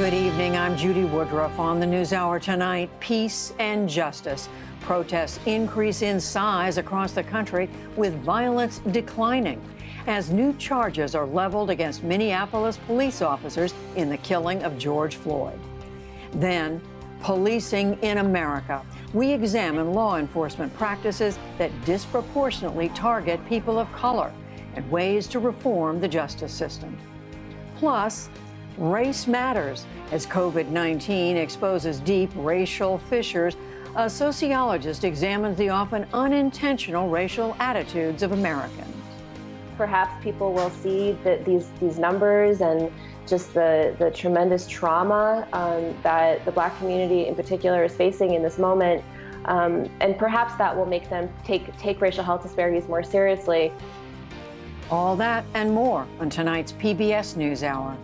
Good evening. I'm Judy Woodruff. On the NewsHour tonight, peace and justice. Protests increase in size across the country, with violence declining as new charges are leveled against Minneapolis police officers in the killing of George Floyd. Then, policing in America. We examine law enforcement practices that disproportionately target people of color and ways to reform the justice system. Plus, race matters. As COVID-19 exposes deep racial fissures, a sociologist examines the often unintentional racial attitudes of Americans. Perhaps people will see that these numbers and just the tremendous trauma that the Black community in particular is facing in this moment, and perhaps that will make them take racial health disparities more seriously. All that and more on tonight's PBS NewsHour.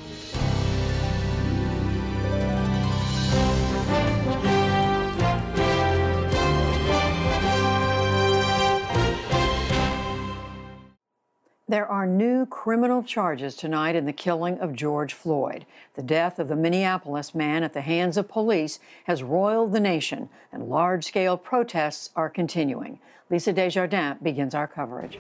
There are new criminal charges tonight in the killing of George Floyd. The death of the Minneapolis man at the hands of police has roiled the nation, and large-scale protests are continuing. Lisa Desjardins begins our coverage.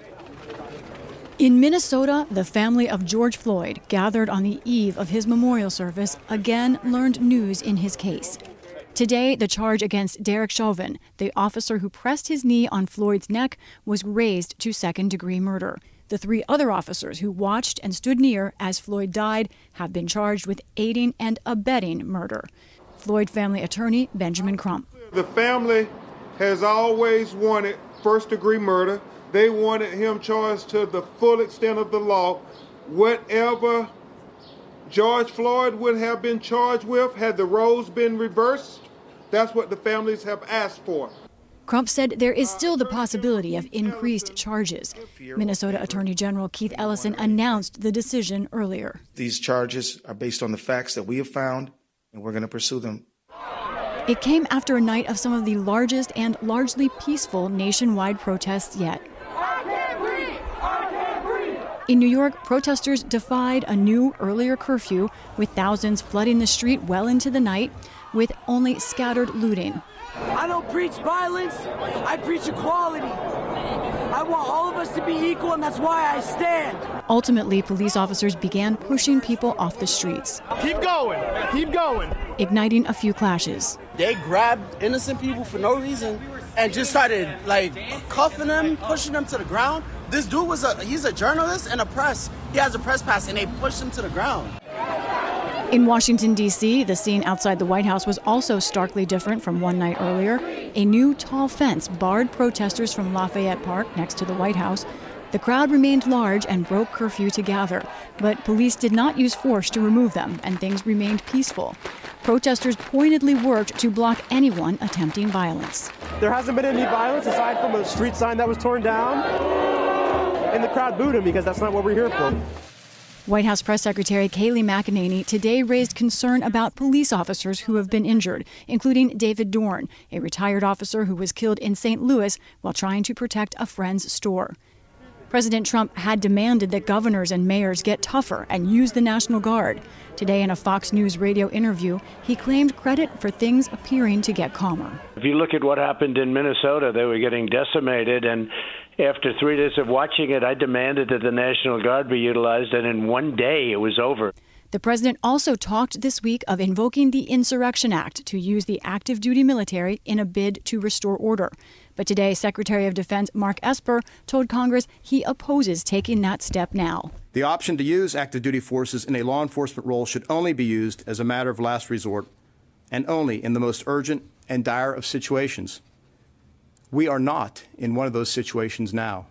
In Minnesota, the family of George Floyd, gathered on the eve of his memorial service, again learned news in his case. Today, the charge against Derek Chauvin, the officer who pressed his knee on Floyd's neck, was raised to second-degree murder. The three other officers who watched and stood near as Floyd died have been charged with aiding and abetting murder. Floyd family attorney Benjamin Crump. The family has always wanted first-degree murder. They wanted him charged to the full extent of the law. Whatever George Floyd would have been charged with had the roles been reversed, that's what the families have asked for. Crump said there is still the possibility of increased charges. Minnesota Attorney General Keith Ellison announced the decision earlier. These charges are based on the facts that we have found, and we're going to pursue them. It came after a night of some of the largest and largely peaceful nationwide protests yet. In New York, protesters defied a new, earlier curfew, with thousands flooding the street well into the night, with only scattered looting. I don't preach violence, I preach equality. I want all of us to be equal, and that's why I stand. Ultimately, police officers began pushing people off the streets. Keep going, igniting a few clashes. They grabbed innocent people for no reason and just started cuffing them, pushing them to the ground. This dude he's a journalist and a press. He has a press pass, and they pushed him to the ground. In Washington, D.C., the scene outside the White House was also starkly different from one night earlier. A new tall fence barred protesters from Lafayette Park next to the White House. The crowd remained large and broke curfew to gather, but police did not use force to remove them, and things remained peaceful. Protesters pointedly worked to block anyone attempting violence. There hasn't been any violence aside from a street sign that was torn down, and the crowd booed him because that's not what we're here for. White House Press Secretary Kayleigh McEnany today raised concern about police officers who have been injured, including David Dorn, a retired officer who was killed in St. Louis while trying to protect a friend's store. President Trump had demanded that governors and mayors get tougher and use the National Guard. Today, in a Fox News radio interview, he claimed credit for things appearing to get calmer. If you look at what happened in Minnesota, they were getting decimated, and after 3 days of watching it, I demanded that the National Guard be utilized, and in one day it was over. The president also talked this week of invoking the Insurrection Act to use the active duty military in a bid to restore order. But today, Secretary of Defense Mark Esper told Congress he opposes taking that step now. The option to use active duty forces in a law enforcement role should only be used as a matter of last resort and only in the most urgent and dire of situations. We are not in one of those situations now.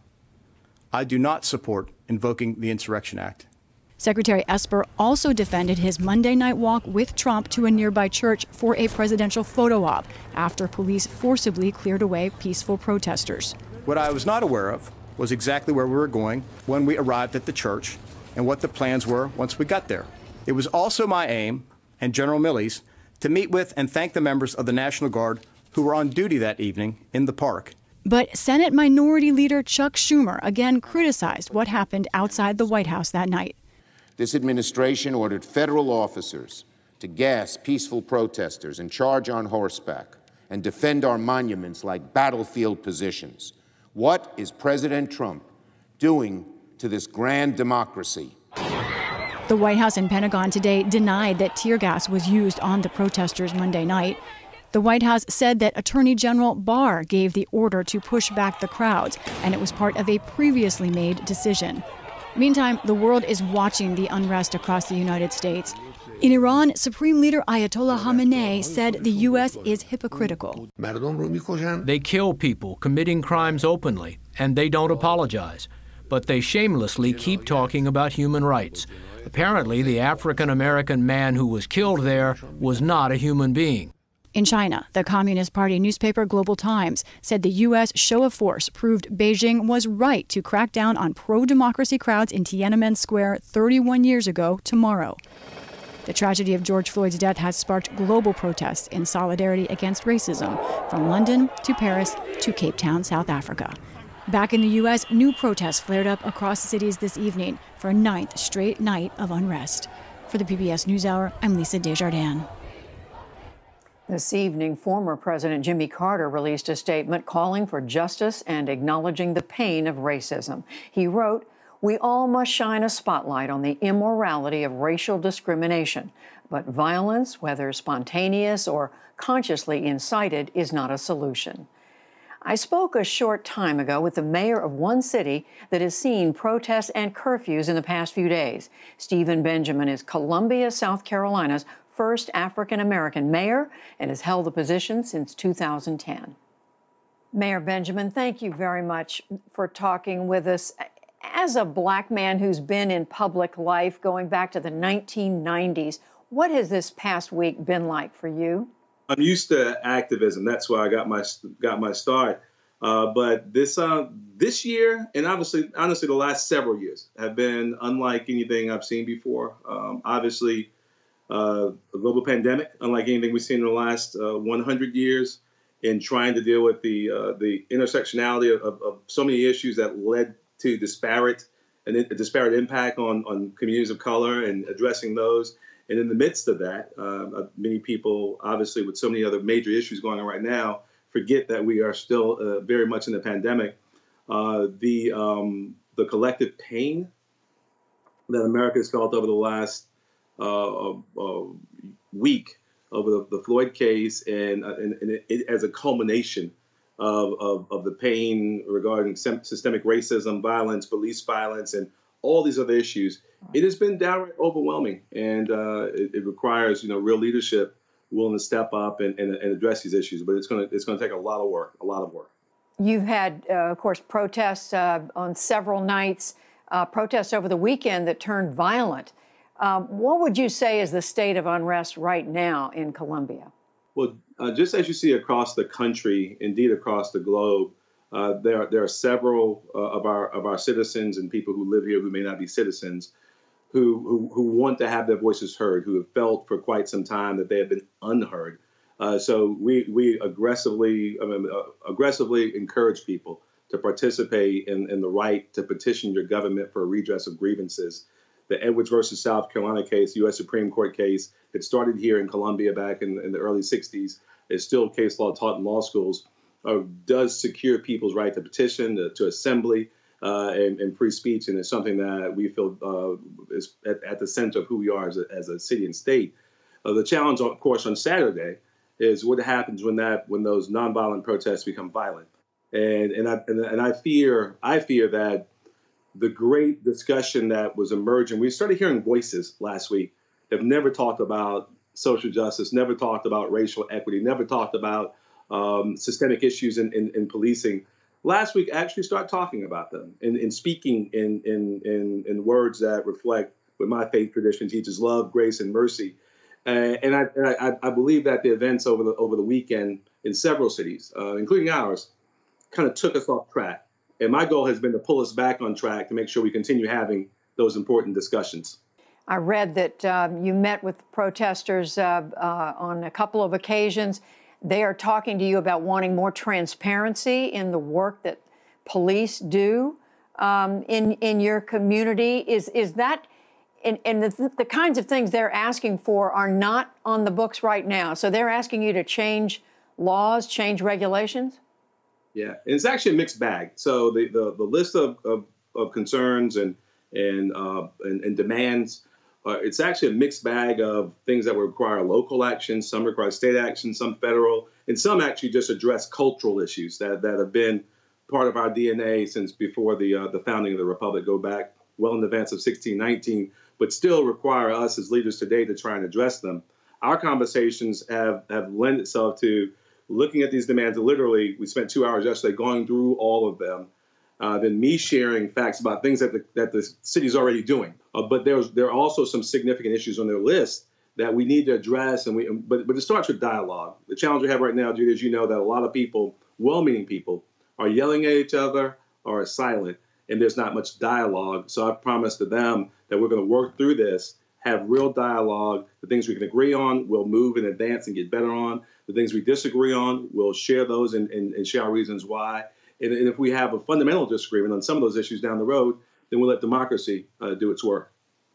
I do not support invoking the Insurrection Act. Secretary Esper also defended his Monday night walk with Trump to a nearby church for a presidential photo op after police forcibly cleared away peaceful protesters. What I was not aware of was exactly where we were going when we arrived at the church and what the plans were once we got there. It was also my aim, and General Milley's, to meet with and thank the members of the National Guard who were on duty that evening in the park. But Senate Minority Leader Chuck Schumer again criticized what happened outside the White House that night. This administration ordered federal officers to gas peaceful protesters and charge on horseback and defend our monuments like battlefield positions. What is President Trump doing to this grand democracy? The White House and Pentagon today denied that tear gas was used on the protesters Monday night. The White House said that Attorney General Barr gave the order to push back the crowds, and it was part of a previously made decision. Meantime, the world is watching the unrest across the United States. In Iran, Supreme Leader Ayatollah Khamenei said the U.S. is hypocritical. They kill people committing crimes openly, and they don't apologize. But they shamelessly keep talking about human rights. Apparently, the African-American man who was killed there was not a human being. In China, the Communist Party newspaper Global Times said the U.S. show of force proved Beijing was right to crack down on pro-democracy crowds in Tiananmen Square 31 years ago tomorrow. The tragedy of George Floyd's death has sparked global protests in solidarity against racism, from London to Paris to Cape Town, South Africa. Back in the U.S., new protests flared up across cities this evening for a 9th straight night of unrest. For the PBS NewsHour, I'm Lisa Desjardins. This evening, former President Jimmy Carter released a statement calling for justice and acknowledging the pain of racism. He wrote, "We all must shine a spotlight on the immorality of racial discrimination, but violence, whether spontaneous or consciously incited, is not a solution." I spoke a short time ago with the mayor of one city that has seen protests and curfews in the past few days. Stephen Benjamin is Columbia, South Carolina's first African-American mayor and has held the position since 2010. Mayor Benjamin, thank you very much for talking with us. As a black man who's been in public life going back to the 1990s, what has this past week been like for you? I'm used to activism. That's where I got my start. But this year, and honestly, the last several years have been unlike anything I've seen before. Obviously, a global pandemic, unlike anything we've seen in the last 100 years, in trying to deal with the intersectionality of so many issues that led to disparate impact on communities of color and addressing those. And in the midst of that, many people, obviously, with so many other major issues going on right now, forget that we are still very much in the pandemic. The collective pain that America has felt over the last week over the Floyd case, and it, as a culmination of the pain regarding systemic racism, violence, police violence, and all these other issues, it has been downright overwhelming, and it requires real leadership, willing to step up and address these issues. But it's going to take a lot of work. You've had, of course, protests on several nights, protests over the weekend that turned violent. What would you say is the state of unrest right now in Columbia? Well, just as you see across the country, indeed across the globe, there are several of our citizens and people who live here who may not be citizens who want to have their voices heard, who have felt for quite some time that they have been unheard. So we aggressively encourage people to participate in the right to petition your government for a redress of grievances. The Edwards versus South Carolina case, U.S. Supreme Court case, it started here in Columbia back in the early 60s. It's still case law taught in law schools. Does secure people's right to petition, to assembly, and free speech, and it's something that we feel is at the center of who we are as a city and state. The challenge, of course, on Saturday is what happens when those nonviolent protests become violent, and I fear that the great discussion that was emerging, we started hearing voices last week that have never talked about social justice, never talked about racial equity, never talked about systemic issues in policing. Last week, actually start talking about them and speaking in words that reflect what my faith tradition teaches: love, grace, and mercy. And I believe that the events over the weekend in several cities, including ours, kind of took us off track. And my goal has been to pull us back on track to make sure we continue having those important discussions. I read that you met with protesters on a couple of occasions. They are talking to you about wanting more transparency in the work that police do in your community. Is that And the kinds of things they're asking for are not on the books right now. So they're asking you to change laws, change regulations? Yeah, and it's actually a mixed bag. So the list of concerns and demands, it's actually a mixed bag of things that require local action, some require state action, some federal, and some actually just address cultural issues that have been part of our DNA since before the founding of the Republic, go back well in advance of 1619, but still require us as leaders today to try and address them. Our conversations have lent itself to looking at these demands. Literally, we spent 2 hours yesterday going through all of them. Then me sharing facts about things that the city's already doing. But there are also some significant issues on their list that we need to address. But it starts with dialogue. The challenge we have right now, Judy, as you know, that a lot of people, well-meaning people, are yelling at each other or are silent, and there's not much dialogue. So I've promised to them that we're going to work through this, have real dialogue. The things we can agree on, we'll move and advance and get better on. The things we disagree on, we'll share those and share our reasons why. And if we have a fundamental disagreement on some of those issues down the road, then we'll let democracy do its work.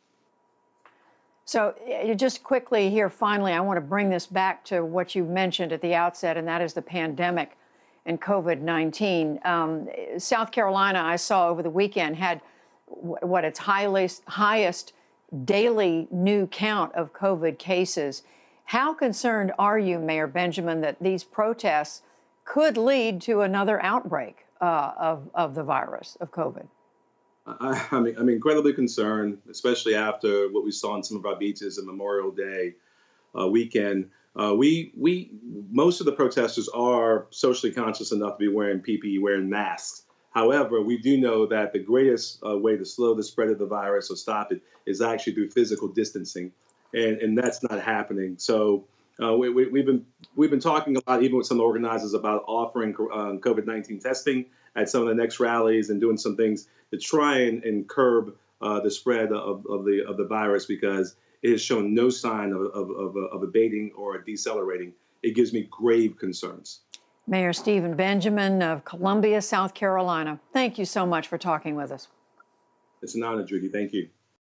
So just quickly here, finally, I want to bring this back to what you mentioned at the outset, and that is the pandemic and COVID-19. South Carolina, I saw over the weekend, had its highest daily new count of COVID cases. How concerned are you, Mayor Benjamin, that these protests could lead to another outbreak of the virus, of COVID? I'm incredibly concerned, especially after what we saw on some of our beaches in Memorial Day weekend. Most of the protesters are socially conscious enough to be wearing PPE, wearing masks. However, we do know that the greatest way to slow the spread of the virus or stop it is actually through physical distancing, and that's not happening. So we've been talking a lot, even with some organizers, about offering COVID-19 testing at some of the next rallies and doing some things to try and curb the spread of the virus, because it has shown no sign of abating or decelerating. It gives me grave concerns. Mayor Stephen Benjamin of Columbia, South Carolina, thank you so much for talking with us. It's an honor, Judy. Thank you.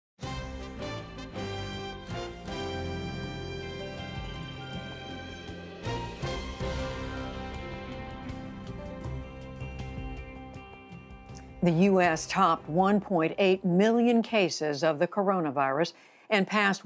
The U.S. topped 1.8 million cases of the coronavirus and passed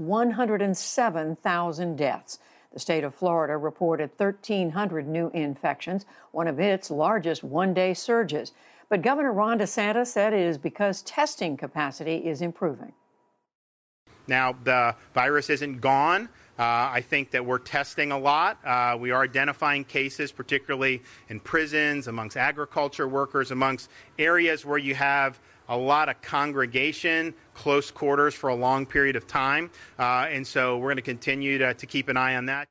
107,000 deaths. The state of Florida reported 1,300 new infections, one of its largest one-day surges. But Governor Ron DeSantis said it is because testing capacity is improving. Now, the virus isn't gone. I think that we're testing a lot. We are identifying cases, particularly in prisons, amongst agriculture workers, amongst areas where you have a lot of congregation, close quarters for a long period of time. And so we're going to continue to keep an eye on that.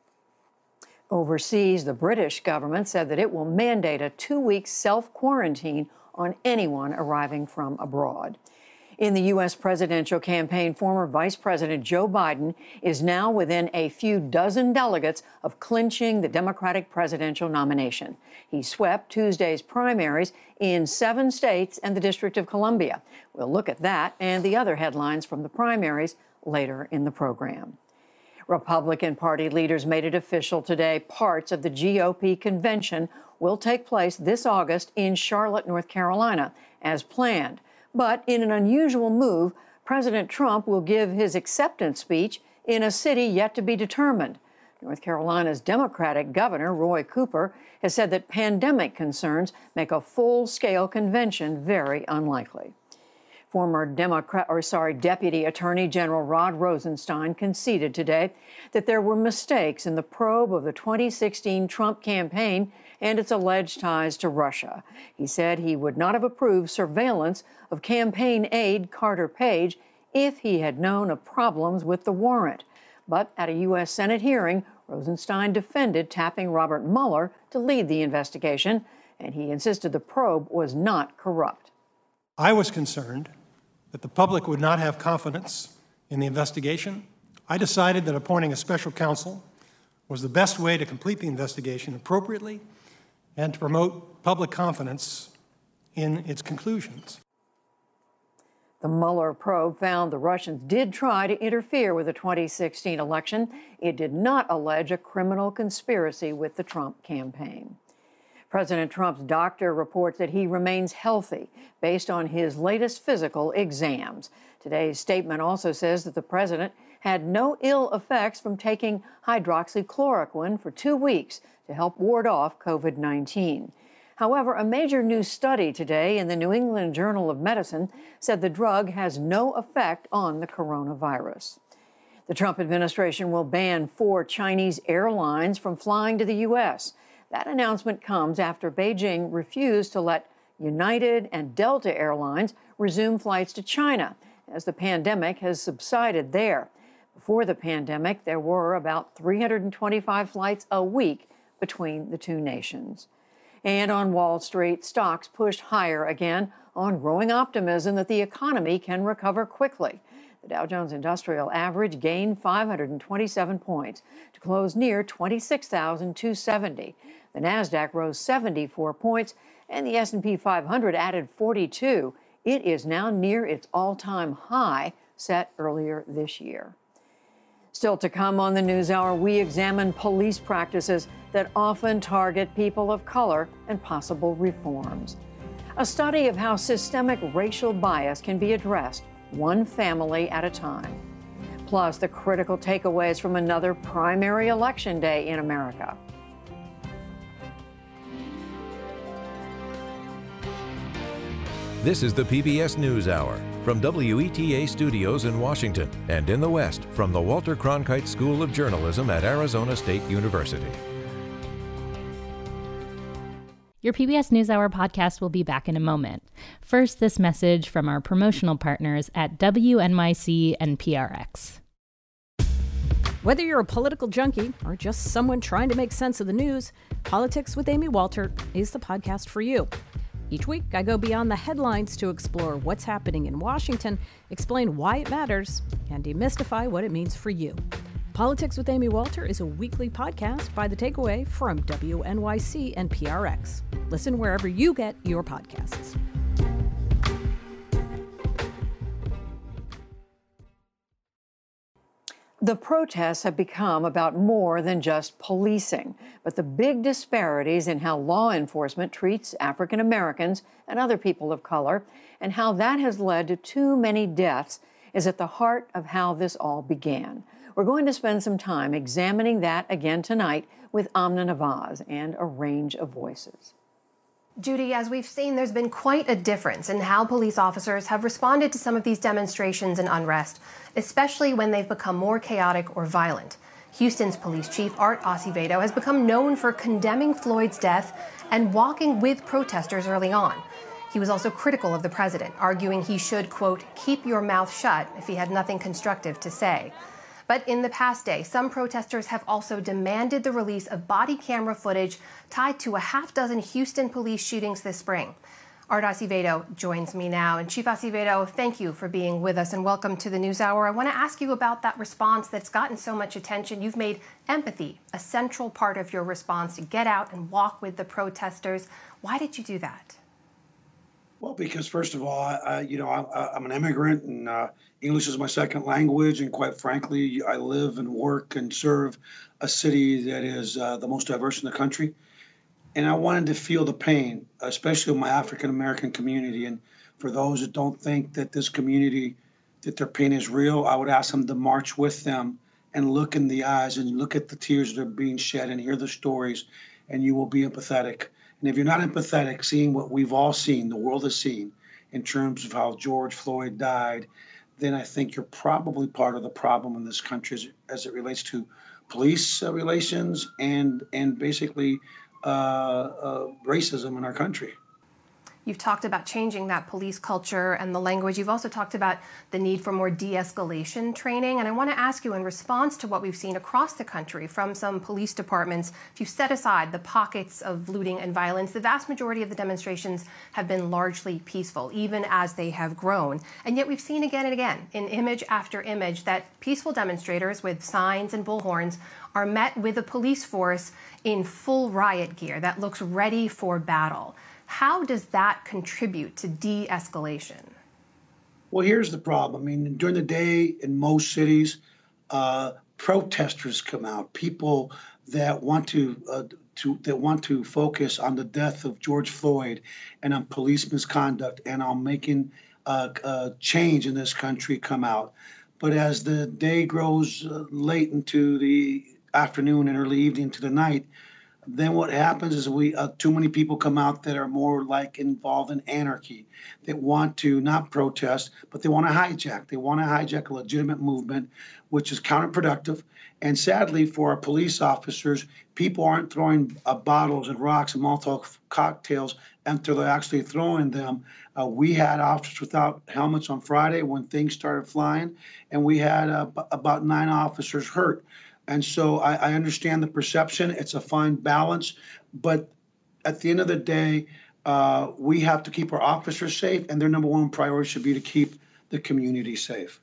Overseas, the British government said that it will mandate a 2-week self-quarantine on anyone arriving from abroad. In the U.S. presidential campaign, former Vice President Joe Biden is now within a few dozen delegates of clinching the Democratic presidential nomination. He swept Tuesday's primaries in 7 states and the District of Columbia. We'll look at that and the other headlines from the primaries later in the program. Republican Party leaders made it official today. Parts of the GOP convention will take place this August in Charlotte, North Carolina, as planned. But in an unusual move, President Trump will give his acceptance speech in a city yet to be determined. North Carolina's Democratic governor, Roy Cooper, has said that pandemic concerns make a full-scale convention very unlikely. Former Deputy Attorney General Rod Rosenstein conceded today that there were mistakes in the probe of the 2016 Trump campaign and its alleged ties to Russia. He said he would not have approved surveillance of campaign aide Carter Page if he had known of problems with the warrant. But at a U.S. Senate hearing, Rosenstein defended tapping Robert Mueller to lead the investigation, and he insisted the probe was not corrupt. I was concerned that the public would not have confidence in the investigation. I decided that appointing a special counsel was the best way to complete the investigation appropriately and to promote public confidence in its conclusions. The Mueller probe found the Russians did try to interfere with the 2016 election. It did not allege a criminal conspiracy with the Trump campaign. President Trump's doctor reports that he remains healthy based on his latest physical exams. Today's statement also says that the president had no ill effects from taking hydroxychloroquine for 2 weeks to help ward off COVID-19. However, a major new study today in the New England Journal of Medicine said the drug has no effect on the coronavirus. The Trump administration will ban 4 Chinese airlines from flying to the U.S. That announcement comes after Beijing refused to let United and Delta Airlines resume flights to China as the pandemic has subsided there. Before the pandemic, there were about 325 flights a week between the two nations. And on Wall Street, stocks pushed higher again on growing optimism that the economy can recover quickly. The Dow Jones Industrial Average gained 527 points to close near 26,270. The Nasdaq rose 74 points, and the S&P 500 added 42. It is now near its all-time high set earlier this year. Still to come on the NewsHour, we examine police practices that often target people of color and possible reforms. A study of how systemic racial bias can be addressed, one family at a time. Plus, the critical takeaways from another primary election day in America. This is the PBS NewsHour from WETA Studios in Washington and in the West from the Walter Cronkite School of Journalism at Arizona State University. Your PBS NewsHour podcast will be back in a moment. First, this message from our promotional partners at WNYC and PRX. Whether you're a political junkie or just someone trying to make sense of the news, Politics with Amy Walter is the podcast for you. Each week, I go beyond the headlines to explore what's happening in Washington, explain why it matters, and demystify what it means for you. Politics with Amy Walter is a weekly podcast by The Takeaway from WNYC and PRX. Listen wherever you get your podcasts. The protests have become about more than just policing, but the big disparities in how law enforcement treats African Americans and other people of color, and how that has led to too many deaths, is at the heart of how this all began. We're going to spend some time examining that again tonight with Amna Nawaz and a range of voices. Judy, as we've seen, there's been quite a difference in how police officers have responded to some of these demonstrations and unrest, especially when they've become more chaotic or violent. Houston's police chief, Art Acevedo, has become known for condemning Floyd's death and walking with protesters early on. He was also critical of the president, arguing he should, quote, keep your mouth shut if he had nothing constructive to say. But in the past day, some protesters have also demanded the release of body camera footage tied to a half-dozen Houston police shootings this spring. Art Acevedo joins me now. And Chief Acevedo, thank you for being with us and welcome to the NewsHour. I want to ask you about that response that's gotten so much attention. You've made empathy a central part of your response to get out and walk with the protesters. Why did you do that? Well, because first of all, I'm an immigrant and English is my second language. And quite frankly, I live and work and serve a city that is the most diverse in the country. And I wanted to feel the pain, especially with my African-American community. And for those that don't think that this community, that their pain is real, I would ask them to march with them and look in the eyes and look at the tears that are being shed and hear the stories, and you will be empathetic. And if you're not empathetic, seeing what we've all seen, the world has seen, in terms of how George Floyd died, then I think you're probably part of the problem in this country as it relates to police relations and basically racism in our country. You've talked about changing that police culture and the language. You've also talked about the need for more de-escalation training. And I want to ask you, in response to what we've seen across the country from some police departments, if you set aside the pockets of looting and violence, the vast majority of the demonstrations have been largely peaceful, even as they have grown. And yet we've seen again and again, in image after image, that peaceful demonstrators with signs and bullhorns are met with a police force in full riot gear that looks ready for battle. How does that contribute to de-escalation? Well, here's the problem. I mean, during the day in most cities, protesters come out, people that want to focus on the death of George Floyd and on police misconduct and on making change in this country come out. But as the day grows late into the afternoon and early evening to the night, then what happens is too many people come out that are more like involved in anarchy, that want to not protest, but they want to hijack. They want to hijack a legitimate movement, which is counterproductive. And sadly, for our police officers, people aren't throwing bottles and rocks and Molotov cocktails until they're actually throwing them. We had officers without helmets on Friday when things started flying, and we had about 9 officers hurt. And so I understand the perception. It's a fine balance. But at the end of the day, we have to keep our officers safe, and their number one priority should be to keep the community safe.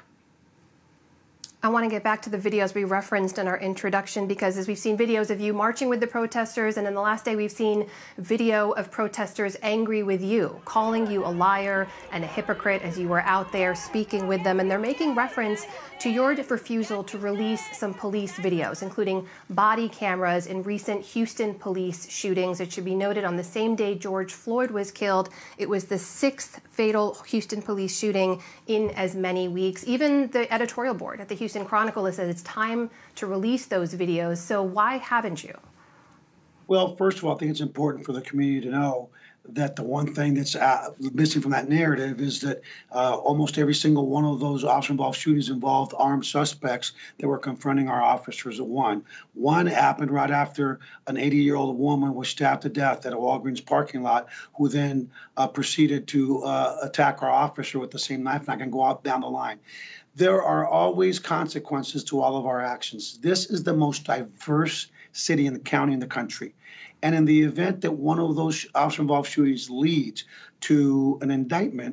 I want to get back to the videos we referenced in our introduction, because as we've seen videos of you marching with the protesters, and in the last day we've seen video of protesters angry with you, calling you a liar and a hypocrite as you were out there speaking with them. And they're making reference to your refusal to release some police videos, including body cameras in recent Houston police shootings. It should be noted, on the same day George Floyd was killed, it was the 6th fatal Houston police shooting in as many weeks. Even the editorial board at the Houston Chronicle has said it's time to release those videos. So why haven't you? Well, first of all, I think it's important for the community to know that the one thing that's missing from that narrative is that almost every single one of those officer-involved shootings involved armed suspects that were confronting our officers at one. One happened right after an 80-year-old woman was stabbed to death at a Walgreens parking lot, who then proceeded to attack our officer with the same knife, and I can go out down the line. There are always consequences to all of our actions. This is the most diverse city in the county in the country. And in the event that one of those officer-involved shootings leads to an indictment,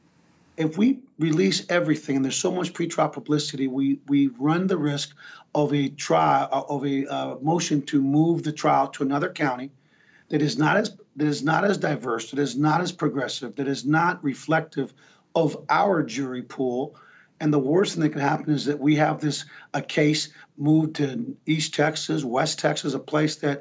if we release everything, and there's so much pretrial publicity, we run the risk of a trial, of a motion to move the trial to another county that is not as diverse, that is not as progressive, that is not reflective of our jury pool. And the worst thing that could happen is that we have a case moved to East Texas, West Texas, a place that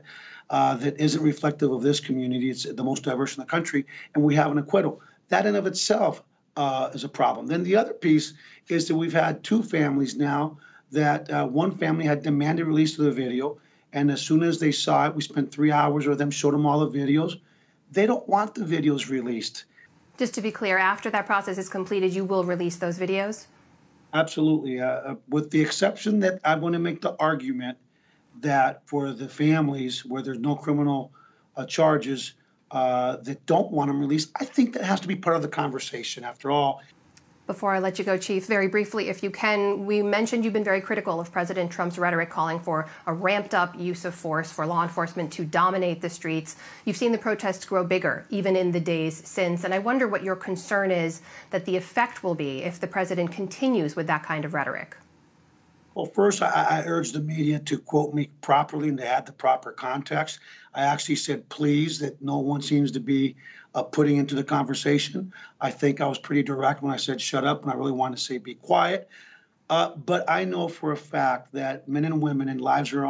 isn't reflective of this community. It's the most diverse in the country, and we have an acquittal. That in of itself is a problem. Then the other piece is that we've had 2 families now that one family had demanded release of the video, and as soon as they saw it, we spent 3 hours with them, showed them all the videos. They don't want the videos released. Just to be clear, after that process is completed, you will release those videos? Absolutely, with the exception that I want to make the argument that for the families where there's no criminal charges that don't want them released, I think that has to be part of the conversation. After all, before I let you go, Chief, very briefly, if you can, we mentioned you've been very critical of President Trump's rhetoric calling for a ramped-up use of force for law enforcement to dominate the streets. You've seen the protests grow bigger, even in the days since, and I wonder what your concern is that the effect will be if the president continues with that kind of rhetoric. Well, first, I urge the media to quote me properly and to add the proper context. I actually said please, that no one seems to be putting into the conversation. I think I was pretty direct when I said shut up, and I really wanted to say be quiet. But I know for a fact that men and women and lives are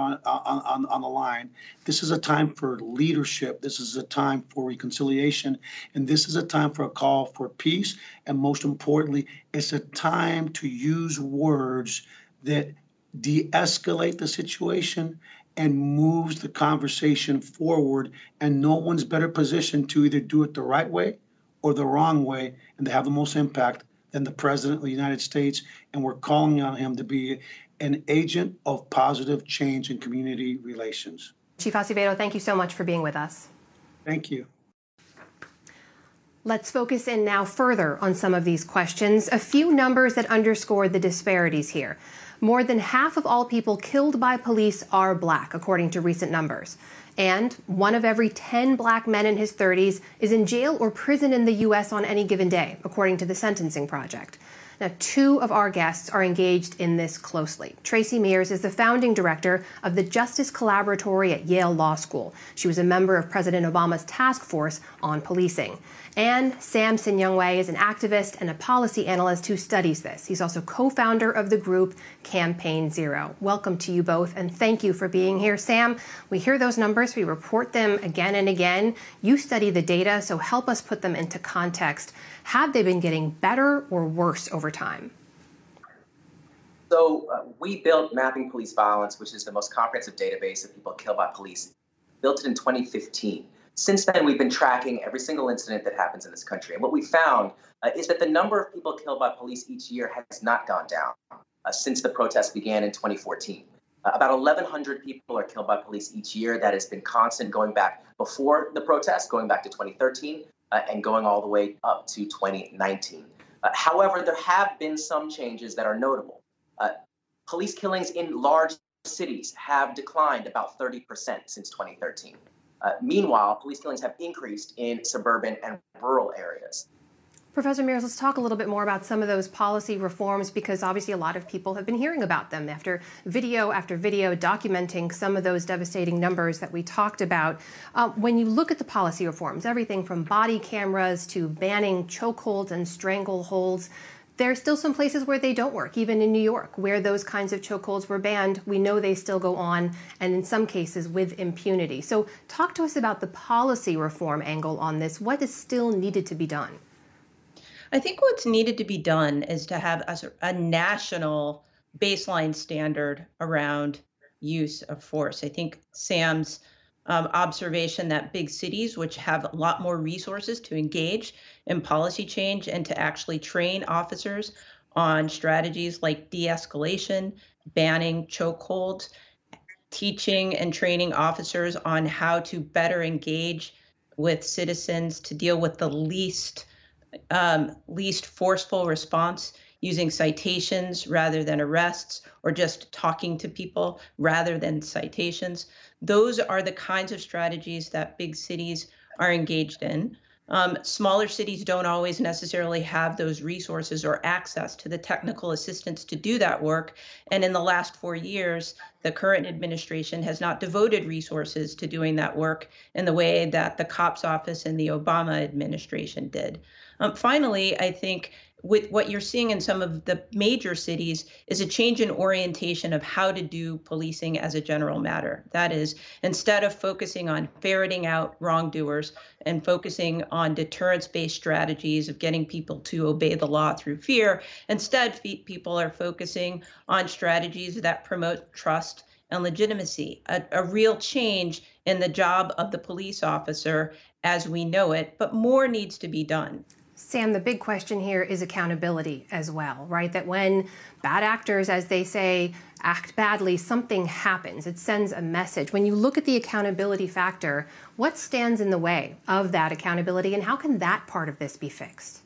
on the line. This is a time for leadership. This is a time for reconciliation. And this is a time for a call for peace. And most importantly, it's a time to use words that de-escalate the situation and moves the conversation forward. And no one's better positioned to either do it the right way or the wrong way and to have the most impact than the President of the United States. And we're calling on him to be an agent of positive change in community relations. Chief Acevedo, thank you so much for being with us. Thank you. Let's focus in now further on some of these questions. A few numbers that underscore the disparities here. More than half of all people killed by police are black, according to recent numbers. And 1 of every 10 black men in his 30s is in jail or prison in the U.S. on any given day, according to the Sentencing Project. Now, two of our guests are engaged in this closely. Tracy Mears is the founding director of the Justice Collaboratory at Yale Law School. She was a member of President Obama's task force on policing. And Sam Sin-Young-Wei is an activist and a policy analyst who studies this. He's also co-founder of the group Campaign Zero. Welcome to you both, and thank you for being here. Sam, we hear those numbers, we report them again and again. You study the data, so help us put them into context. Have they been getting better or worse over time? So we built Mapping Police Violence, which is the most comprehensive database of people killed by police. Built it in 2015. Since then, we've been tracking every single incident that happens in this country. And what we found is that the number of people killed by police each year has not gone down since the protests began in 2014. About 1,100 people are killed by police each year. That has been constant going back before the protests, going back to 2013, and going all the way up to 2019. However, there have been some changes that are notable. Police killings in large cities have declined about 30% since 2013. Meanwhile, police killings have increased in suburban and rural areas. Professor Mears, let's talk a little bit more about some of those policy reforms, because obviously a lot of people have been hearing about them after video documenting some of those devastating numbers that we talked about. When you look at the policy reforms, everything from body cameras to banning chokeholds and strangleholds, there are still some places where they don't work, even in New York, where those kinds of chokeholds were banned. We know they still go on, and in some cases with impunity. So talk to us about the policy reform angle on this. What is still needed to be done? I think what's needed to be done is to have a national baseline standard around use of force. I think Sam's observation that big cities, which have a lot more resources to engage in policy change and to actually train officers on strategies like de-escalation, banning chokeholds, teaching and training officers on how to better engage with citizens to deal with the least forceful response, using citations rather than arrests, or just talking to people rather than citations. Those are the kinds of strategies that big cities are engaged in. Smaller cities don't always necessarily have those resources or access to the technical assistance to do that work. And in the last 4 years, the current administration has not devoted resources to doing that work in the way that the COPS office and the Obama administration did. Finally, I think with what you're seeing in some of the major cities is a change in orientation of how to do policing as a general matter. That is, instead of focusing on ferreting out wrongdoers and focusing on deterrence-based strategies of getting people to obey the law through fear, instead people are focusing on strategies that promote trust and legitimacy, a real change in the job of the police officer as we know it, but more needs to be done. Sam, the big question here is accountability as well, right? That when bad actors, as they say, act badly, something happens. It sends a message. When you look at the accountability factor, what stands in the way of that accountability, and how can that part of this be fixed?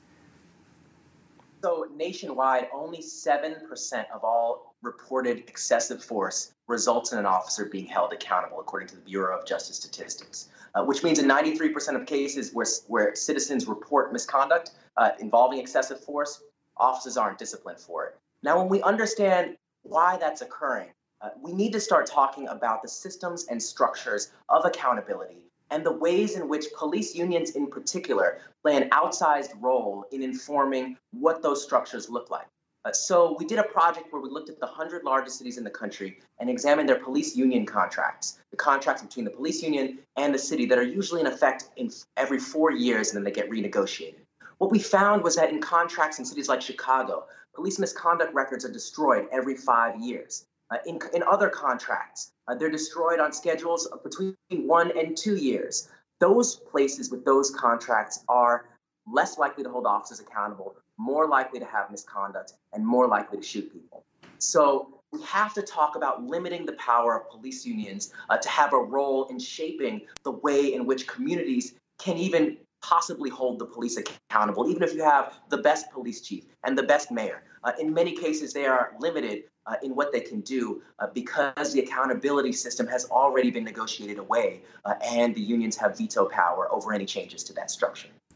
So nationwide, only 7% of all reported excessive force results in an officer being held accountable, according to the Bureau of Justice Statistics. Which means in 93% of cases where citizens report misconduct involving excessive force, officers aren't disciplined for it. Now, when we understand why that's occurring, we need to start talking about the systems and structures of accountability and the ways in which police unions in particular play an outsized role in informing what those structures look like. So we did a project where we looked at the 100 largest cities in the country and examined their police union contracts, the contracts between the police union and the city that are usually in effect in every 4 years, and then they get renegotiated. What we found was that in contracts in cities like Chicago, police misconduct records are destroyed every 5 years. In other contracts, they're destroyed on schedules of between 1 and 2 years. Those places with those contracts are less likely to hold officers accountable, more likely to have misconduct, and more likely to shoot people. So we have to talk about limiting the power of police unions to have a role in shaping the way in which communities can even possibly hold the police accountable, even if you have the best police chief and the best mayor. In many cases, they are limited in what they can do because the accountability system has already been negotiated away and the unions have veto power over any changes to that structure.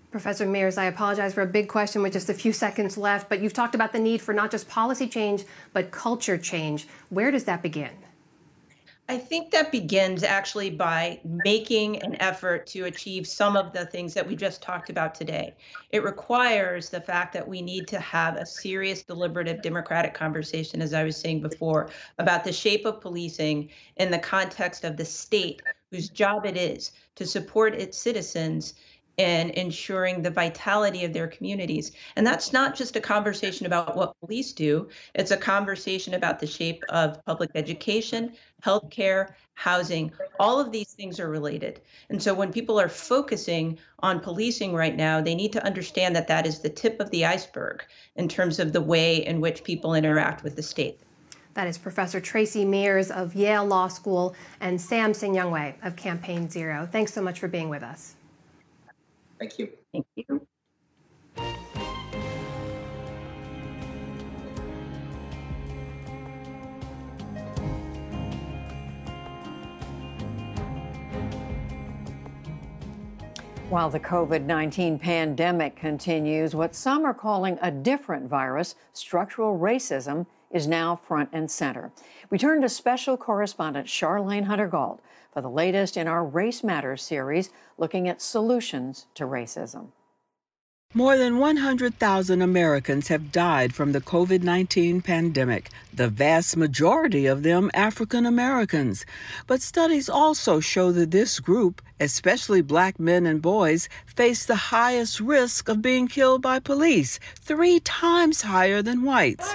Professor Mears, I apologize for a big question with just a few seconds left, but you've talked about the need for not just policy change, but culture change. Where does that begin? I think that begins actually by making an effort to achieve some of the things that we just talked about today. It requires the fact that we need to have a serious, deliberative, democratic conversation, as I was saying before, about the shape of policing in the context of the state, whose job it is to support its citizens and ensuring the vitality of their communities. And that's not just a conversation about what police do, it's a conversation about the shape of public education, healthcare, housing. All of these things are related. And so when people are focusing on policing right now, they need to understand that that is the tip of the iceberg in terms of the way in which people interact with the state. That is Professor Tracy Mears of Yale Law School and Sam Sing-Youngwei of Campaign Zero. Thanks so much for being with us. Thank you. Thank you. While the COVID-19 pandemic continues, what some are calling a different virus, structural racism, is now front and center. We turn to special correspondent Charlene Hunter-Gauld for the latest in our Race Matters series, looking at solutions to racism. More than 100,000 Americans have died from the COVID-19 pandemic, the vast majority of them African Americans. But studies also show that this group, especially Black men and boys, face the highest risk of being killed by police, 3 times higher than whites.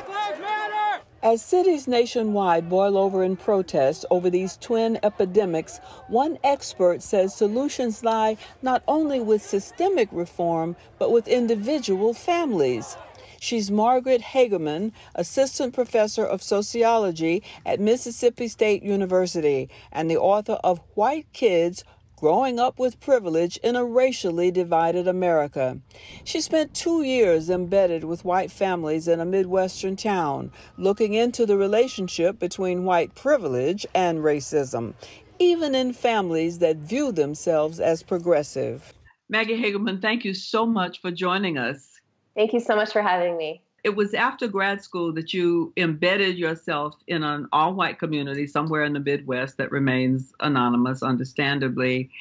As cities nationwide boil over in protest over these twin epidemics, one expert says solutions lie not only with systemic reform, but with individual families. She's Margaret Hagerman, assistant professor of sociology at Mississippi State University and the author of White Kids, Growing Up with Privilege in a Racially Divided America. She spent 2 years embedded with white families in a Midwestern town, looking into the relationship between white privilege and racism, even in families that view themselves as progressive. Maggie Hagerman, thank you so much for joining us. Thank you so much for having me. It was after grad school that you embedded yourself in an all-white community somewhere in the Midwest that remains anonymous, understandably.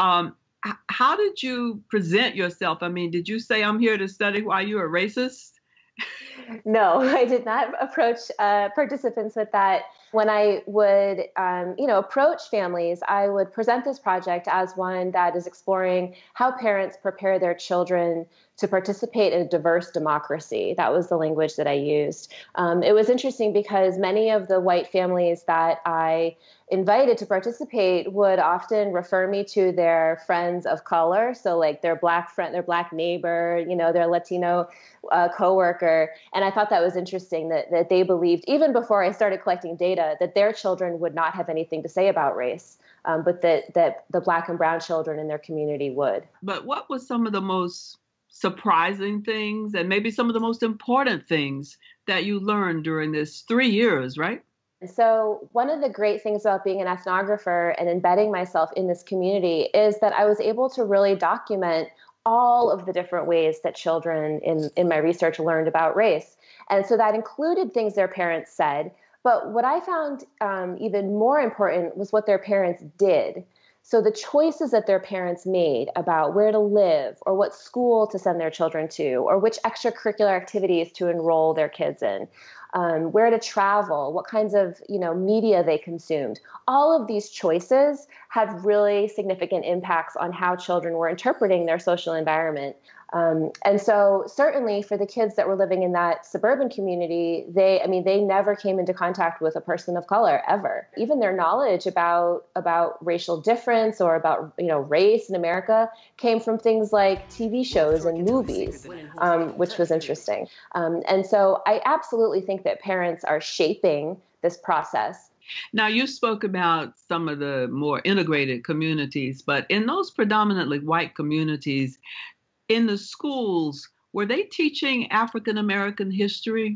How did you present yourself? I mean, did you say, I'm here to study why you're a racist? No, I did not approach participants with that. When I would, approach families, I would present this project as one that is exploring how parents prepare their children to participate in a diverse democracy. That was the language that I used. It was interesting because many of the white families that I invited to participate would often refer me to their friends of color. So like their Black friend, their Black neighbor, their Latino coworker. And I thought that was interesting that they believed, even before I started collecting data, that their children would not have anything to say about race, but that the Black and brown children in their community would. But what was some of the most surprising things and maybe some of the most important things that you learned during this 3 years, right? So one of the great things about being an ethnographer and embedding myself in this community is that I was able to really document all of the different ways that children in my research learned about race. And so that included things their parents said. But what I found even more important was what their parents did. So the choices that their parents made about where to live or what school to send their children to or which extracurricular activities to enroll their kids in, where to travel, what kinds of media they consumed. All of these choices had really significant impacts on how children were interpreting their social environment. And so certainly for the kids that were living in that suburban community, they never came into contact with a person of color ever. Even their knowledge about racial difference or about race in America came from things like TV shows and movies, which was interesting. And so I absolutely think that parents are shaping this process. Now, you spoke about some of the more integrated communities, but in those predominantly white communities, in the schools, were they teaching African American history?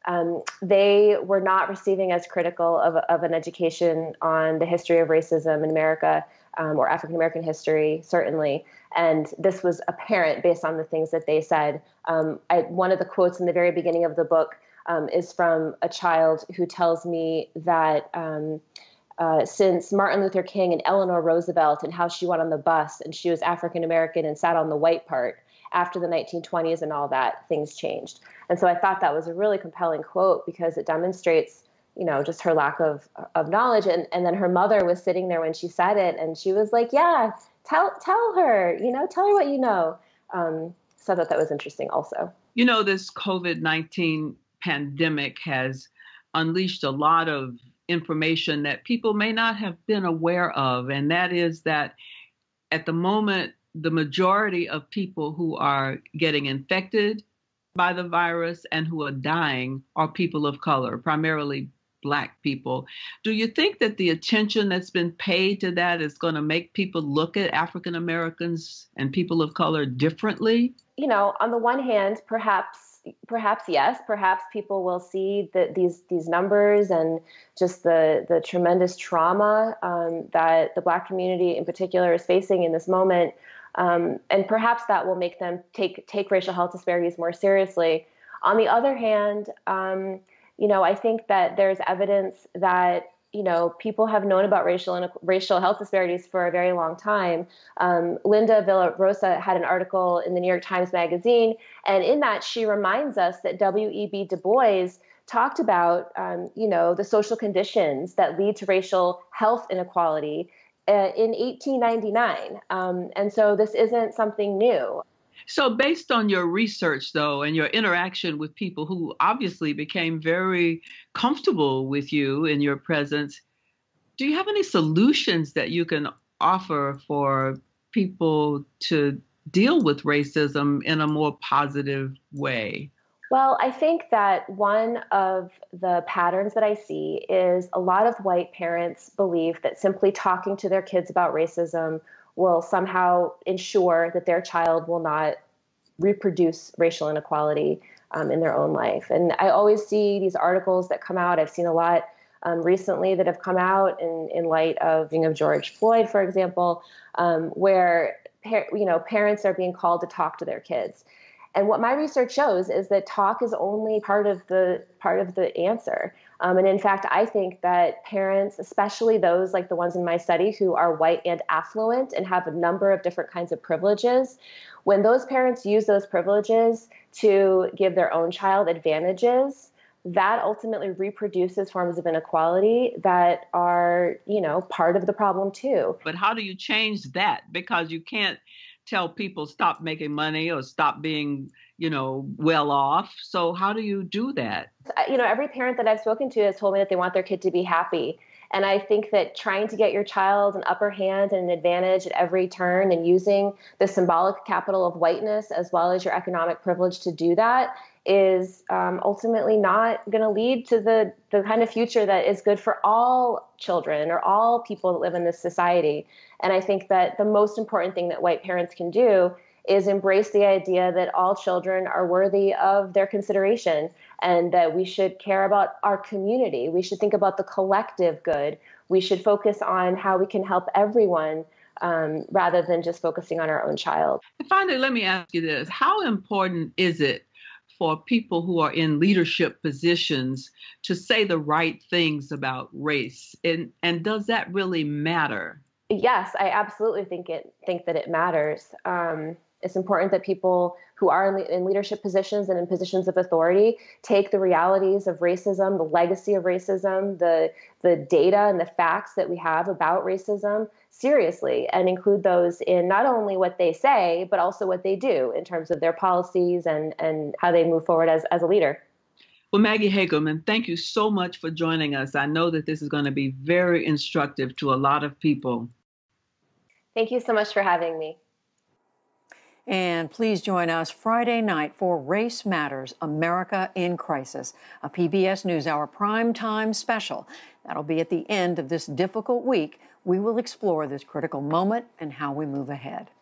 They were not receiving as critical of an education on the history of racism in America or African American history, certainly. And this was apparent based on the things that they said. One of the quotes in the very beginning of the book is from a child who tells me that since Martin Luther King and Eleanor Roosevelt and how she went on the bus and she was African American and sat on the white part, after the 1920s and all that, things changed. And so I thought that was a really compelling quote because it demonstrates, just her lack of knowledge. And then her mother was sitting there when she said it, and she was like, yeah, tell her, tell her what you know. So I thought that was interesting also. This COVID-19 pandemic has unleashed a lot of information that people may not have been aware of. And that is that at the moment, the majority of people who are getting infected by the virus and who are dying are people of color, primarily Black people. Do you think that the attention that's been paid to that is going to make people look at African Americans and people of color differently? On the one hand, perhaps yes. Perhaps people will see that these numbers and just the tremendous trauma that the Black community in particular is facing in this moment. And perhaps that will make them take racial health disparities more seriously. On the other hand, I think that there's evidence that, people have known about racial health disparities for a very long time. Linda Villarosa had an article in the New York Times Magazine, and in that she reminds us that W.E.B. Du Bois talked about, the social conditions that lead to racial health inequality in 1899. And so this isn't something new. So based on your research, though, and your interaction with people who obviously became very comfortable with you in your presence, do you have any solutions that you can offer for people to deal with racism in a more positive way? Well, I think that one of the patterns that I see is a lot of white parents believe that simply talking to their kids about racism will somehow ensure that their child will not reproduce racial inequality in their own life. And I always see these articles that come out. I've seen a lot recently that have come out in light of George Floyd, for example, where parents are being called to talk to their kids. And what my research shows is that talk is only part of the answer. And in fact, I think that parents, especially those like the ones in my study who are white and affluent and have a number of different kinds of privileges, when those parents use those privileges to give their own child advantages, that ultimately reproduces forms of inequality that are, part of the problem too. But how do you change that? Because you can't tell people stop making money or stop being, well off. So how do you do that? Every parent that I've spoken to has told me that they want their kid to be happy. And I think that trying to get your child an upper hand and an advantage at every turn and using the symbolic capital of whiteness as well as your economic privilege to do that is ultimately not going to lead to the kind of future that is good for all children or all people that live in this society. And I think that the most important thing that white parents can do is embrace the idea that all children are worthy of their consideration and that we should care about our community. We should think about the collective good. We should focus on how we can help everyone rather than just focusing on our own child. And finally, let me ask you this. How important is it for people who are in leadership positions to say the right things about race? And does that really matter? Yes, I absolutely think that it matters. It's important that people who are in leadership positions and in positions of authority take the realities of racism, the legacy of racism, the data and the facts that we have about racism seriously and include those in not only what they say, but also what they do in terms of their policies and how they move forward as a leader. Well, Maggie Hagelman, thank you so much for joining us. I know that this is going to be very instructive to a lot of people. Thank you so much for having me. And please join us Friday night for Race Matters, America in Crisis, a PBS NewsHour primetime special. That'll be at the end of this difficult week. We will explore this critical moment and how we move ahead.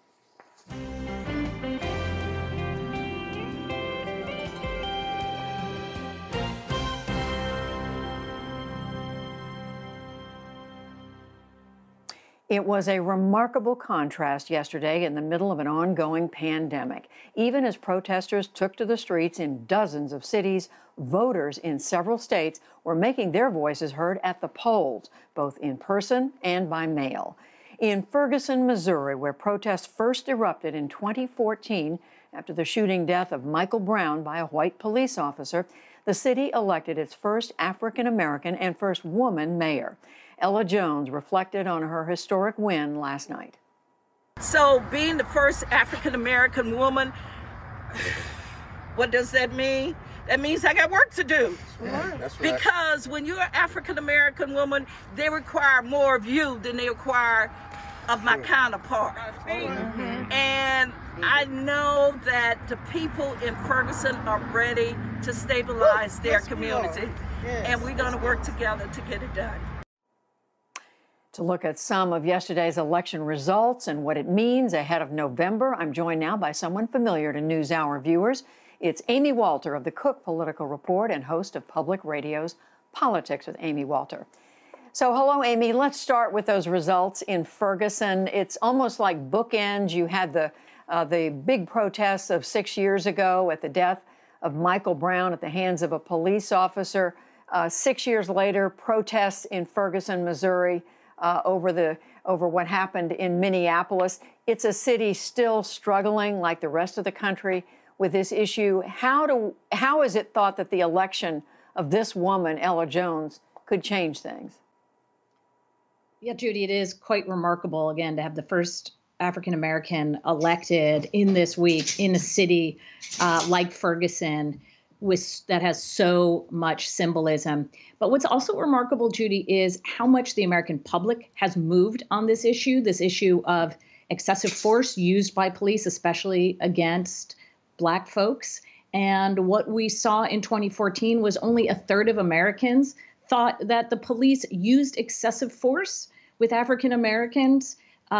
It was a remarkable contrast yesterday in the middle of an ongoing pandemic. Even as protesters took to the streets in dozens of cities, voters in several states were making their voices heard at the polls, both in person and by mail. In Ferguson, Missouri, where protests first erupted in 2014 after the shooting death of Michael Brown by a white police officer, the city elected its first African-American and first woman mayor. Ella Jones reflected on her historic win last night. So being the first African-American woman, what does that mean? That means I got work to do. That's right. Because when you're an African-American woman, they require more of you than they require of my counterpart. And I know that the people in Ferguson are ready to stabilize their community. And we're going to work together to get it done. To look at some of yesterday's election results and what it means ahead of November, I'm joined now by someone familiar to NewsHour viewers. It's Amy Walter of the Cook Political Report and host of Public Radio's Politics with Amy Walter. So hello, Amy. Let's start with those results in Ferguson. It's almost like bookends. You had the big protests of 6 years ago at the death of Michael Brown at the hands of a police officer. 6 years later, protests in Ferguson, Missouri, over what happened in Minneapolis. It's a city still struggling, like the rest of the country, with this issue. How is it thought that the election of this woman, Ella Jones, could change things? Yeah, Judy, it is quite remarkable, again, to have the first African-American elected in this week in a city like Ferguson, that has so much symbolism. But what's also remarkable, Judy, is how much the American public has moved on this issue of excessive force used by police, especially against Black folks. And what we saw in 2014 was only a third of Americans thought that the police used excessive force with African Americans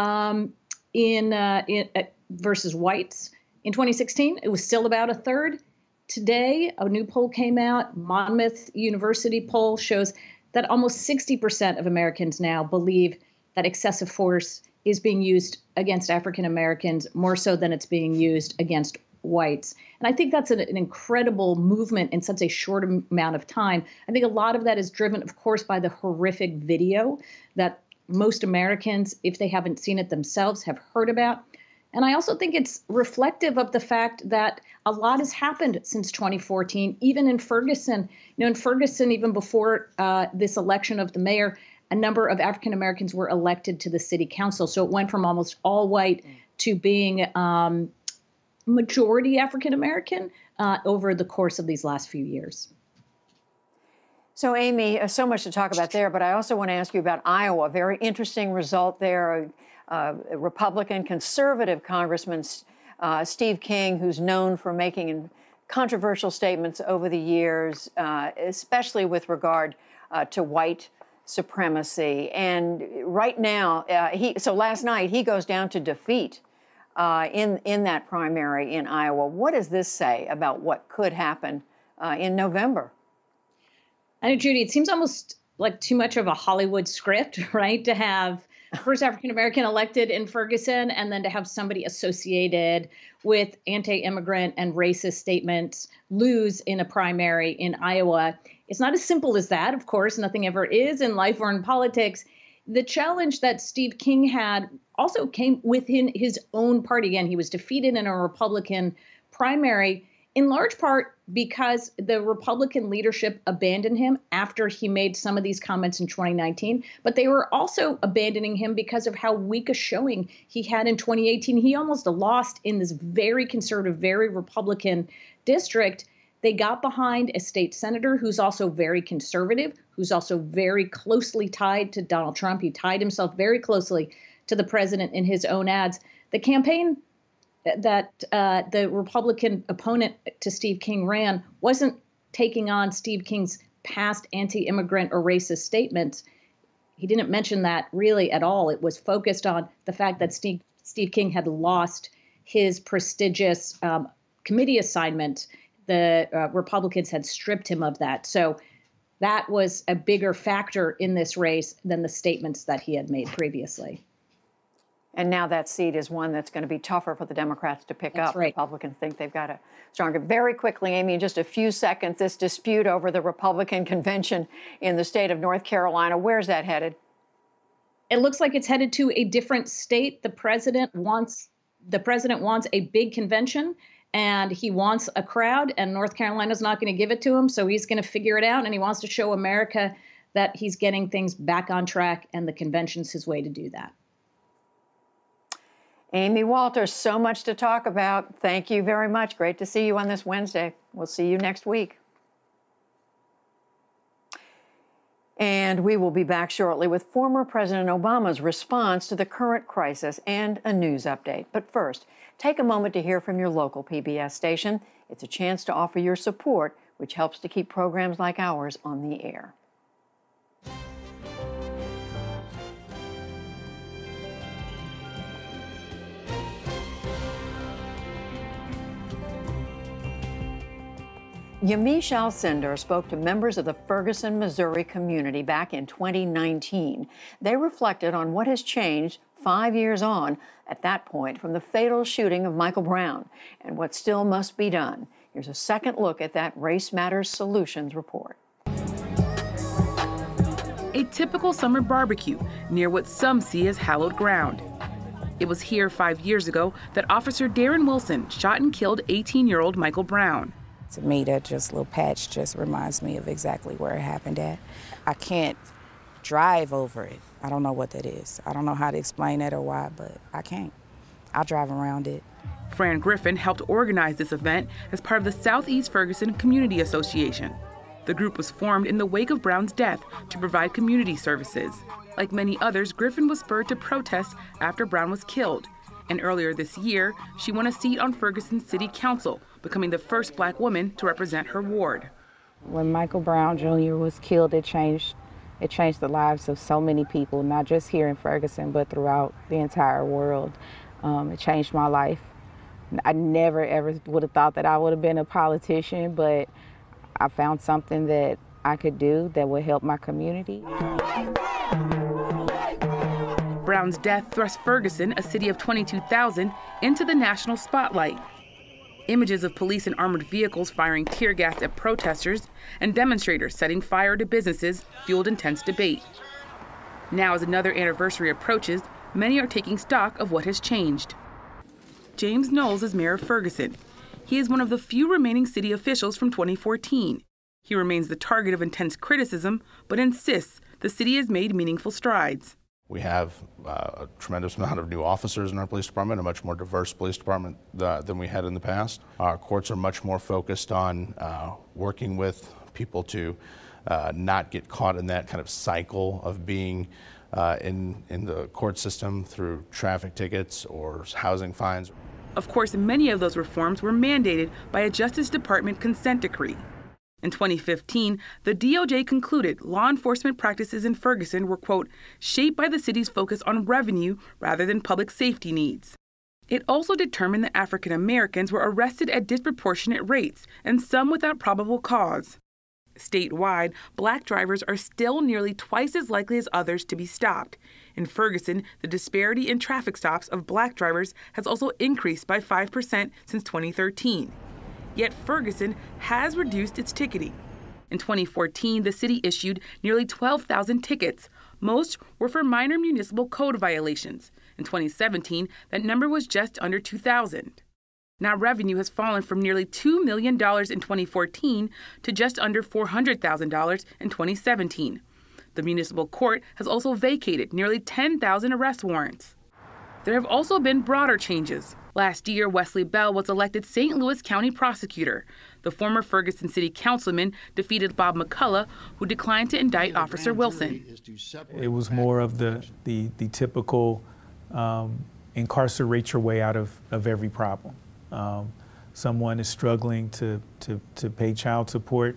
versus whites. In 2016, it was still about a third. Today, a new poll came out. Monmouth University poll shows that almost 60% of Americans now believe that excessive force is being used against African Americans more so than it's being used against whites. And I think that's an incredible movement in such a short amount of time. I think a lot of that is driven, of course, by the horrific video that most Americans, if they haven't seen it themselves, have heard about. And I also think it's reflective of the fact that a lot has happened since 2014, even in Ferguson. In Ferguson, even before this election of the mayor, a number of African Americans were elected to the city council. So it went from almost all white to being majority African American over the course of these last few years. So, Amy, so much to talk about there, but I also want to ask you about Iowa. A very interesting result there. Republican conservative Congressman Steve King, who's known for making controversial statements over the years, especially with regard to white supremacy. And right now, so last night, he goes down to defeat in that primary in Iowa. What does this say about what could happen in November? I know, Judy, it seems almost like too much of a Hollywood script, right? To have first African-American elected in Ferguson and then to have somebody associated with anti-immigrant and racist statements lose in a primary in Iowa. It's not as simple as that, of course. Nothing ever is in life or in politics. The challenge that Steve King had also came within his own party. Again, he was defeated in a Republican primary, in large part because the Republican leadership abandoned him after he made some of these comments in 2019. But they were also abandoning him because of how weak a showing he had in 2018. He almost lost in this very conservative, very Republican district. They got behind a state senator who's also very conservative, who's also very closely tied to Donald Trump. He tied himself very closely to the president in his own ads. The campaign that the Republican opponent to Steve King ran wasn't taking on Steve King's past anti-immigrant or racist statements. He didn't mention that really at all. It was focused on the fact that Steve King had lost his prestigious committee assignment. The Republicans had stripped him of that. So that was a bigger factor in this race than the statements that he had made previously. And now that seat is one that's going to be tougher for the Democrats to pick up. Right. Republicans think they've got a stronger. Very quickly, Amy, in just a few seconds, this dispute over the Republican convention in the state of North Carolina, where's that headed? It looks like it's headed to a different state. The president wants a big convention, and he wants a crowd, and North Carolina's not going to give it to him, so he's going to figure it out, and he wants to show America that he's getting things back on track, and the convention's his way to do that. Amy Walters, so much to talk about. Thank you very much. Great to see you on this Wednesday. We'll see you next week. And we will be back shortly with former President Obama's response to the current crisis and a news update. But first, take a moment to hear from your local PBS station. It's a chance to offer your support, which helps to keep programs like ours on the air. Yamiche Alcindor spoke to members of the Ferguson, Missouri community back in 2019. They reflected on what has changed 5 years on at that point from the fatal shooting of Michael Brown and what still must be done. Here's a second look at that Race Matters Solutions report. A typical summer barbecue near what some see as hallowed ground. It was here 5 years ago that Officer Darren Wilson shot and killed 18-year-old Michael Brown. To me, that just little patch just reminds me of exactly where it happened at. I can't drive over it. I don't know what that is. I don't know how to explain that or why, but I can't. I'll drive around it. Fran Griffin helped organize this event as part of the Southeast Ferguson Community Association. The group was formed in the wake of Brown's death to provide community services. Like many others, Griffin was spurred to protest after Brown was killed. And earlier this year, she won a seat on Ferguson City Council, becoming the first Black woman to represent her ward. When Michael Brown Jr. was killed, it changed the lives of so many people, not just here in Ferguson, but throughout the entire world. It changed my life. I never, ever would have thought that I would have been a politician, but I found something that I could do that would help my community. Brown's death thrust Ferguson, a city of 22,000, into the national spotlight. Images of police in armored vehicles firing tear gas at protesters and demonstrators setting fire to businesses fueled intense debate. Now, as another anniversary approaches, many are taking stock of what has changed. James Knowles is mayor of Ferguson. He is one of the few remaining city officials from 2014. He remains the target of intense criticism, but insists the city has made meaningful strides. We have a tremendous amount of new officers in our police department, a much more diverse police department than we had in the past. Our courts are much more focused on working with people to not get caught in that kind of cycle of being in the court system through traffic tickets or housing fines. Of course, many of those reforms were mandated by a Justice Department consent decree. In 2015, the DOJ concluded law enforcement practices in Ferguson were, quote, shaped by the city's focus on revenue rather than public safety needs. It also determined that African Americans were arrested at disproportionate rates, and some without probable cause. Statewide, Black drivers are still nearly twice as likely as others to be stopped. In Ferguson, the disparity in traffic stops of Black drivers has also increased by 5% since 2013. Yet Ferguson has reduced its ticketing. In 2014, the city issued nearly 12,000 tickets. Most were for minor municipal code violations. In 2017, that number was just under 2,000. Now revenue has fallen from nearly $2 million in 2014 to just under $400,000 in 2017. The municipal court has also vacated nearly 10,000 arrest warrants. There have also been broader changes. Last year, Wesley Bell was elected St. Louis County prosecutor. The former Ferguson City councilman defeated Bob McCullough, who declined to indict Officer Wilson. It was more of the typical incarcerate your way out of every problem. Someone is struggling to pay child support,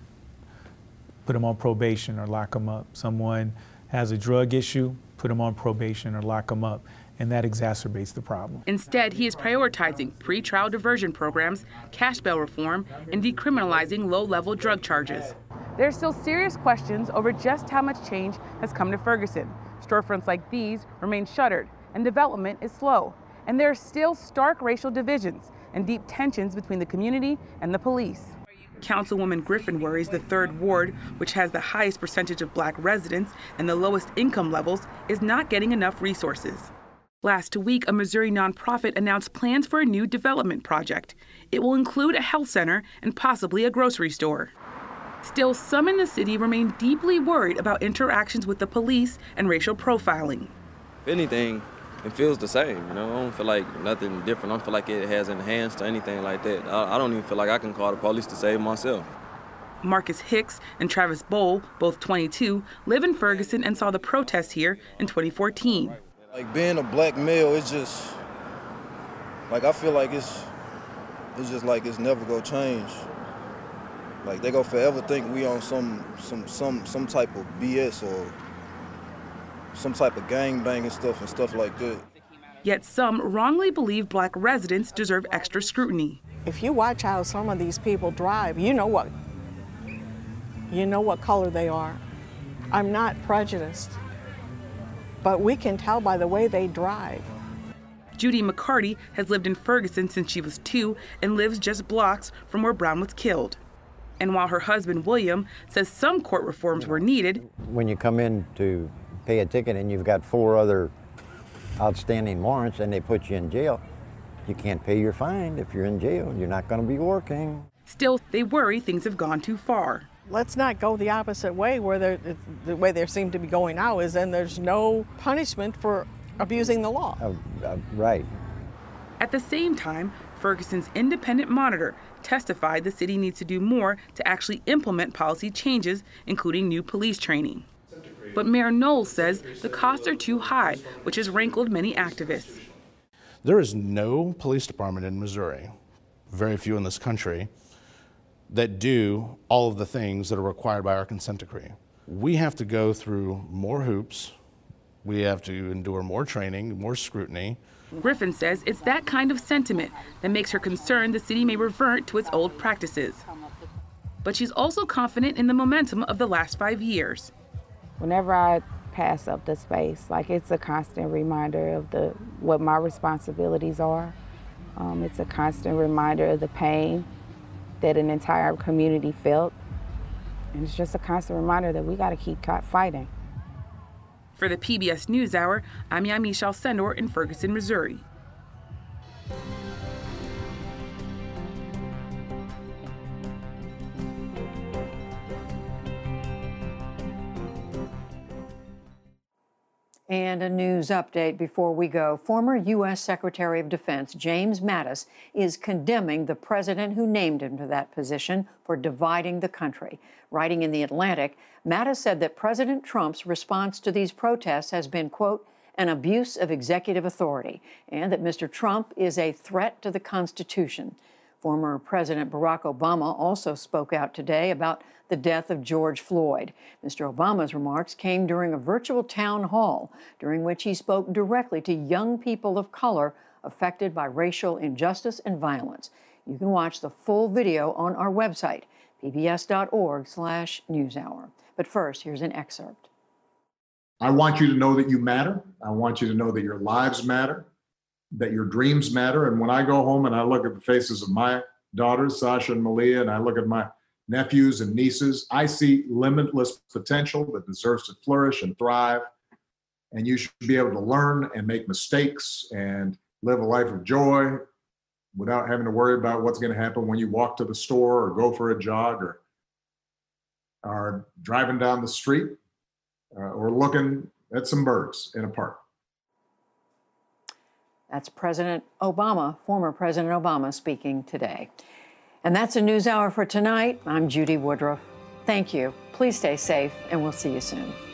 put them on probation or lock them up. Someone has a drug issue, put them on probation or lock them up. And that exacerbates the problem. Instead, he is prioritizing pretrial diversion programs, cash bail reform, and decriminalizing low-level drug charges. There are still serious questions over just how much change has come to Ferguson. Storefronts like these remain shuttered, and development is slow, and there are still stark racial divisions and deep tensions between the community and the police. Councilwoman Griffin worries the 3rd Ward, which has the highest percentage of Black residents and the lowest income levels, is not getting enough resources. Last week, a Missouri nonprofit announced plans for a new development project. It will include a health center and possibly a grocery store. Still, some in the city remain deeply worried about interactions with the police and racial profiling. If anything, it feels the same, I don't feel like nothing different. I don't feel like it has enhanced or anything like that. I don't even feel like I can call the police to save myself. Marcus Hicks and Travis Bowl, both 22, live in Ferguson and saw the protests here in 2014. Like being a Black male, it's just, like I feel like it's just like it's never gonna change. Like they gonna forever think we on some type of BS or some type of gangbanging stuff and stuff like that. Yet some wrongly believe Black residents deserve extra scrutiny. If you watch how some of these people drive, you know what color they are. I'm not prejudiced, but we can tell by the way they drive. Judy McCarty has lived in Ferguson since she was 2 and lives just blocks from where Brown was killed. And while her husband, William, says some court reforms were needed, when you come in to pay a ticket and you've got 4 other outstanding warrants and they put you in jail, you can't pay your fine. If you're in jail, you're not going to be working. Still, they worry things have gone too far. Let's not go the opposite way where the way they seem to be going now is then there's no punishment for abusing the law. Right. At the same time, Ferguson's independent monitor testified the city needs to do more to actually implement policy changes, including new police training. But Mayor Knowles says the costs are too high, which has rankled many activists. There is no police department in Missouri, very few in this country, that do all of the things that are required by our consent decree. We have to go through more hoops. We have to endure more training, more scrutiny. Griffin says it's that kind of sentiment that makes her concerned the city may revert to its old practices. But she's also confident in the momentum of the last 5 years. Whenever I pass up the space, like it's a constant reminder of what my responsibilities are. It's a constant reminder of the pain that an entire community felt. And it's just a constant reminder that we got to keep fighting. For the PBS NewsHour, I'm Yamiche Alcindor in Ferguson, Missouri. And a news update before we go. Former U.S. Secretary of Defense James Mattis is condemning the president who named him to that position for dividing the country. Writing in The Atlantic, Mattis said that President Trump's response to these protests has been, quote, an abuse of executive authority, and that Mr. Trump is a threat to the Constitution. Former President Barack Obama also spoke out today about the death of George Floyd. Mr. Obama's remarks came during a virtual town hall, during which he spoke directly to young people of color affected by racial injustice and violence. You can watch the full video on our website, pbs.org/newshour. But first, here's an excerpt. I want you to know that you matter. I want you to know that your lives matter, that your dreams matter. And when I go home and I look at the faces of my daughters, Sasha and Malia, and I look at my nephews and nieces, I see limitless potential that deserves to flourish and thrive. And you should be able to learn and make mistakes and live a life of joy without having to worry about what's going to happen when you walk to the store or go for a jog or are driving down the street or looking at some birds in a park. That's President Obama, former President Obama, speaking today. And that's a NewsHour for tonight. I'm Judy Woodruff. Thank you. Please stay safe, and we'll see you soon.